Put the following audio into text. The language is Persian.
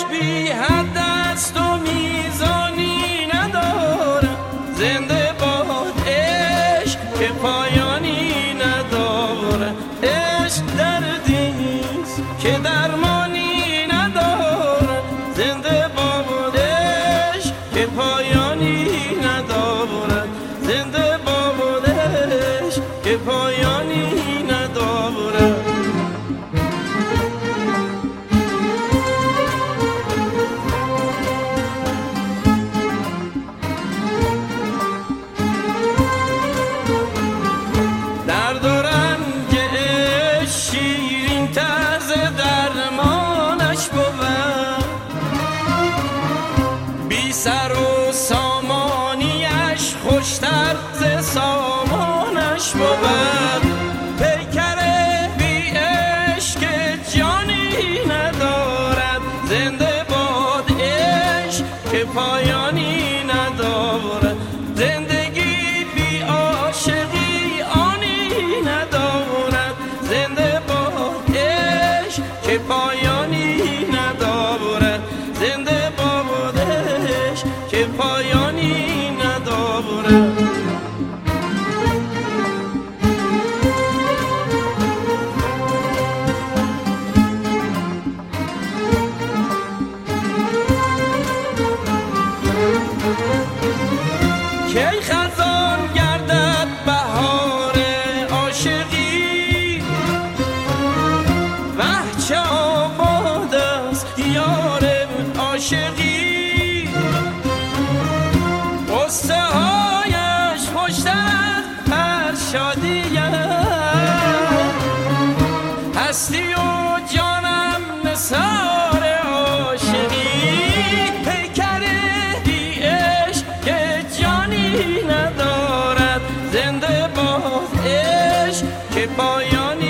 بی حد است و میزانی نداره، زنده باد عشق که پایانی نداره. عشق دردیست که درمانی نداره، زنده باد عشق که پایانی نداره، زنده باد عشق که پایانی نداره. درد و رنج عشق شیرین طرز درمانش بود، بی سر و سامانیش خوشتر ز سامانش بود. پیکر بی عشق جانی ندارد، زنده باد عشق که پایانی ندارد. زندگی بی عاشقی آنی ندارد، زنده باد عشق که پایانی ندارد، زنده باد عشق که پایانی ندارد. کی خزان گردد بهار عاشقی، وه چه آباد است یار عاشقی. قصه هایش خوشتر هر شادی هستی و جانم نثار عاشقی. پیکر بی عشق که جانی ندارد، زنده باد عشق که پایانی